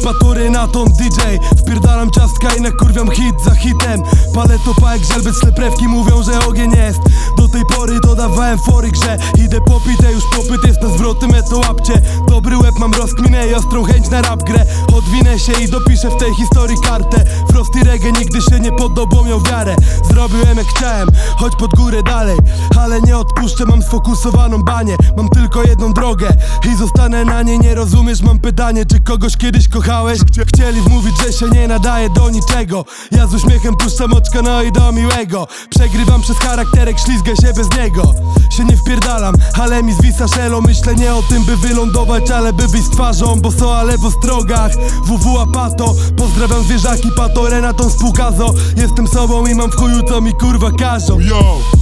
Batory na ton DJ. Wpierdalam ciastka i nakurwiam hit za hitem. Palę topa jak żel bez śleprewki, mówią, że ogień jest. Do tej pory dodawałem foryk, że idę popite, już popyt jest na zwroty, me to łapcie. Dobry łeb, mam rozkminę i ostrą chęć na rap grę. Odwinę się i dopiszę w tej historii kartę. Frosty reggae nigdy się nie poddał, bo miał wiarę. Zrobiłem jak chciałem, chodź pod górę dalej. Ale nie odpuszczę, mam sfokusowaną banię. Mam tylko jedną drogę i zostanę na niej. Nie rozumiesz, mam pytanie, czy kogoś kiedyś kochałeś? Chcieli wmówić, że się nie nadaje do niczego. Ja z uśmiechem puszczam oczka, no i do miłego. Przegrywam przez charakterek, ślizgę się bez niego. Się nie wpierdalam, ale mi zwisa szelo. Myślę nie o tym, by wylądować, ale by wyjść z twarzą. Bo so, ale w ostrogach, WWA Pato. Pozdrawiam zwierzaki, Pato, Renatą z Pukazo. Jestem sobą i mam w chuju, co mi kurwa każą. Yo!